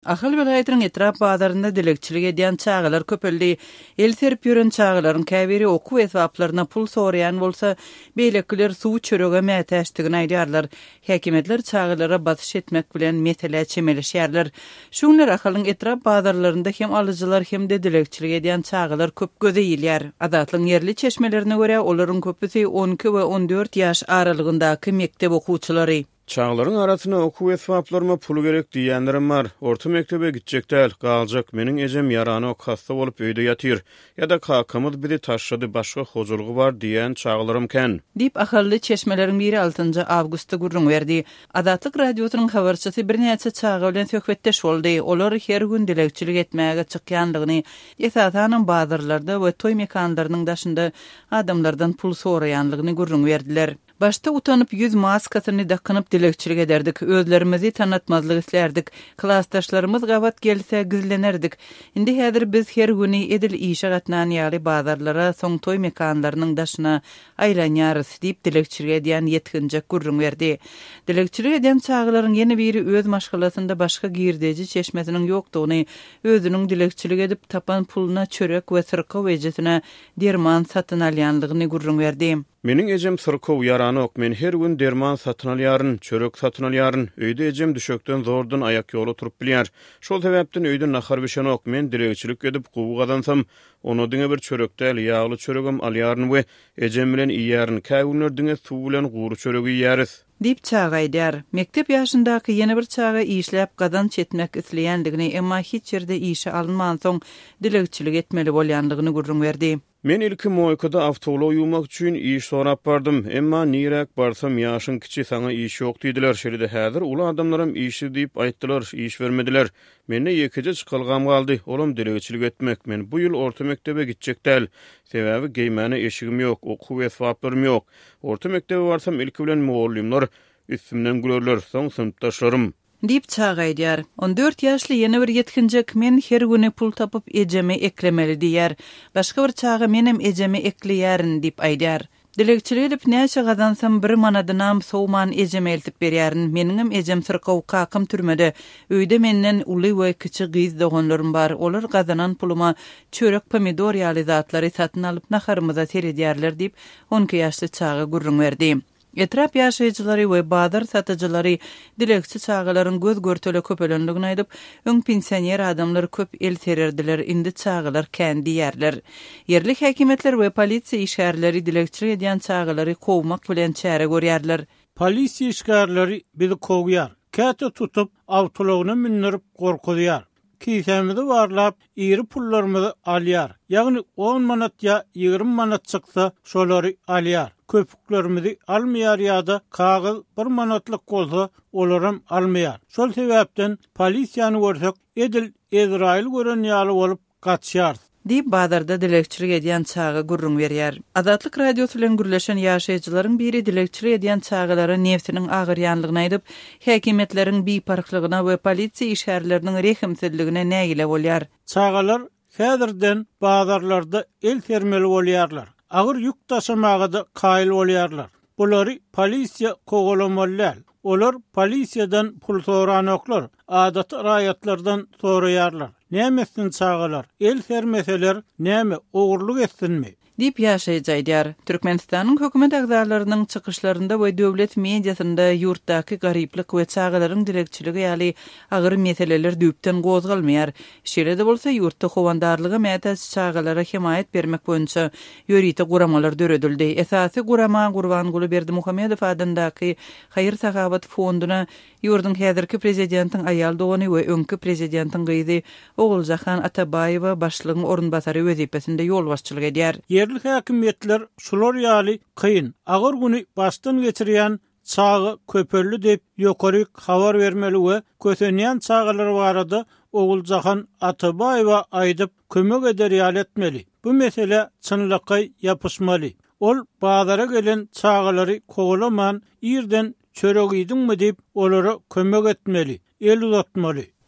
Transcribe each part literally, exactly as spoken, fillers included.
Ahal vilayatynyň etrap bazarynda dilekçilik edýän çağalar köpeldi. El serip ýören çağalaryň käbiri oku esbaplaryna pul soraýan bolsa, beýlekler suw çörege mätäşdigini aýdýarlar. Häkimetler çağalara batyş etmek bilen mesele çemeleşýärler. Şuňlar ahalyň etrap bazarlarynda hem alyjylar hem de dilekçilik edýän çağalar köp göze ýylýar. Adatlyň yerli çeşmelerine görä olaryň köpüsi on iki we on dört ýaş aralygyndaky mektep okuwçylary. Çağlaryň arasyna okuw esbaplaryma pul gerek diýenlerim bar. Orta mektebe gitjek däl, galjak. Meniň ejem ýarany ok hasta bolup öýde ýatyr. Ýa-da kakamyz bizi taşşady, başga hojulgy bar diýen çağlarym ken. Dip ahally çeşmeleriň biri altıncı awgustda gurrun berdi. Adatlyk radiosynyň habarçysy bir näçe çağa bilen söhbetdeş boldy. Olar her gün dilekçilik etmäge çykýanlygyny, esasanyň bazarlarda we toý mekanlarynyň daşynda adamlardan pul soraýanlygyny gurrun berdiler. Başta utanyp yüz maskasyny dakanyp dilekçilik ederdik. Özlerimizi tanatmazlyk islerdik. Klassdaşlarymyz gawat gelse gizlenerdik. Indi häzir biz her güni edil işe gatnan ýaly bazarlara, soň toý mekanlarynyň daşyna aýlanýarys diýip dilekçilik edýän ýetkinjek gurrun berdi. Dilekçilik edýän çağlaryň ýene biri öz maşgalasynda başga girdeji çeşmesiniň ýokdugyny, özüniň dilekçilik edip tapan puluna çörek we syrka wejesine derman satyn alýanlygyny gurrun berdi. Meniň ejem syrkow ýarany ok, men her gün derman satyn alýaryn, çörek satyn alýaryn. Öýde ejem düşökden zordan ayak ýoly turup bilýär. Şol sebäpden öýde nahar bişen ok, men dilekçilik edip gowy gazansam, onu diňe bir çörekde ýagly çöregim alýaryn we ejem bilen iýäryn. Kägünler diňe suw bilen guuru çöregi ýäris. Dip çağaýdar. Mektep ýaşyndaky ýene bir çağa işläp gazan çetmek isleýändigini, emma hiç ýerde işe alınman soň dilekçilik etmeli bolýanlygyny gurrun berdi. Men ilki moýkada awtoly uýumak üçin iş sorap bardym, emma nirek barsam ýaşyň kiçi saňa iş ýok diýdiler. Şeride häzir ula adamlarym işi diýip aýtdylar, iş bermediler. Menne ýekije çykylgam galdy, olam dilekçilik etmek. Men bu ýyl orta mektebe gitjek däl. Sebäbi geýmäne eşigim ýok, okuw esbaplarym ýok. Orta mektebe barsam ilki bilen muallimler üstümden gülerler, soň sınıpdaşlarym. Dip çağaýdar. on dört ýaşly ýene bir ýetkinjek men her güni pul tapyp ejeme eklemeli diýär. Başga bir çağa menem ejeme ekleýärin dip aýdar. Dilekçilik edip näçe gazansam bir manadynam sowman ejeme eltip berýärin. Meniňem ejem syrkaw kakym türmede. Öýde menden uly we kiçi gyz doganlarym bar. Olar gazanan puluma çörek, pomidor ýaly zatlary satyn alyp naharymyza seredýärler dip on iki ýaşly çağa gurrun berdi. Etrap ýaşaýjylary we bazar satyjylary dilekçi çağalaryň göz görtele köpelenligini aýdyp, öň pensioner adamlar köp el sererdiler, indi çağalar kän diýerler. Yerli häkimetler we polisiýa işgärleri dilekçilik edýän çağalary kowmak bilen çäre görýärler. Polisiýa işgärleri bizi kowýar, käte tutup awtolagyna mindirip gorkudýar. Kisemizi varlap, iri pullarymyzy alýar. Ýagny on manat ýa ýygrimi manat çyksa, şolary alýar. Köpüklerimizi almaýar ýa-da kagyz bir manatlyk bolsa, olaram almaýar. Şol sebäpden polisiýany görsek, edil Ezrail gören ýaly bolup gaçýar. Dip bazarda dilekçilik edýän çağa gurrun berýär. Adatlyk radiosu bilen gürleşen ýaşaýjylaryň biri dilekçilik edýän çağalary nefsiniň agyrýanlygyny aýdyp, häkimetleriň biparklygyna we polisiýa işgärleriniň rehimsizligine nägile bolýar. Çağalar häzirden bazarlarda el sermeli bolýarlar. Agyr ýük taşymagda kaýyl bolýarlar. Bulary polisiýa kogalamaly. Olar polisiýadan pul soranoklar, adat raýatlardan soraýarlar. Nämesin çağalar, el sermeseler, näme ogurluk etsinmi? Dip ýaşaýjylar. Türkmenistanyň hökümet agzarlarynyň çykyşlarynda we döwlet mediasynda ýurtdaky garyplyk we çağalaryň dilekçiligi ýaly agyr meseleler düýpden gozgalmaýar. Şeýle bolsa ýurtda howandarlygy mätäs çağalara himayet bermek boýunça ýöriti guramalar döredildi. Esasy gurama Gurbanguly Berdimuhammedow adyndaky Haýyr Sagabat fonduna ýurdun häzirki prezidentiň aýal dogany we öňkü prezidentiň gyzy Oguljahan Atabaýewa başlygyň orunbasary wezipesinde ýolbaşçylyk edýär. Yerli häkimetler şular ýaly kıyın, agyr güni başdan geçirýän çağı köpörlü dep ýokary habar bermeli we kösenýän çağalar barada Oguljahan Atabaýewa aýdyp kömek eder ýaly etmeli. Bu mesele çynlyky ýapyşmaly. Ol bazara gelen çağalary kogulaman ýerden çörek ýedinmi dep olary kömek etmeli, el uzatmaly.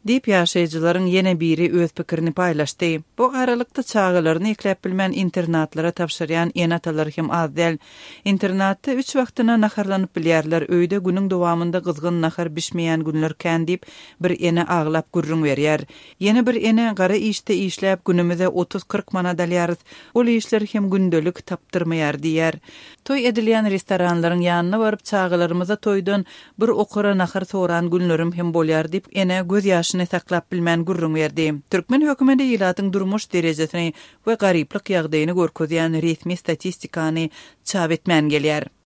Dip ýaşaýjylaryň ýene biri öz pikirini paýlaşdy. Bu aralykda çağalaryny ekläp bilmän internatlara tapşyrýan enatalar hem az däl. Internatda üç wagtyna naharlanyp bilýärler. Öýde günüň dowamında gyzgyn nahar bişmeýän günler kän dip bir ene aglap gurrun berýär. Ýene bir ene gara işte işläp günümizde otuz kırk mana dalýarys. Ol işler hem gündelik tapdyrmaýar diýär. Toy edilýän restoranlaryň ýanyna baryp çağalarymyza toýdan bir okura nahar soran günlerim hem bolýar dip ene göz ýaşyny saklap bilmän gurrun berdi. Türkmen hökümeti ýylatyň durmuş derejesini we garyplyk ýagdaýyny görkezýän resmi statistikany çap etmän gelýär.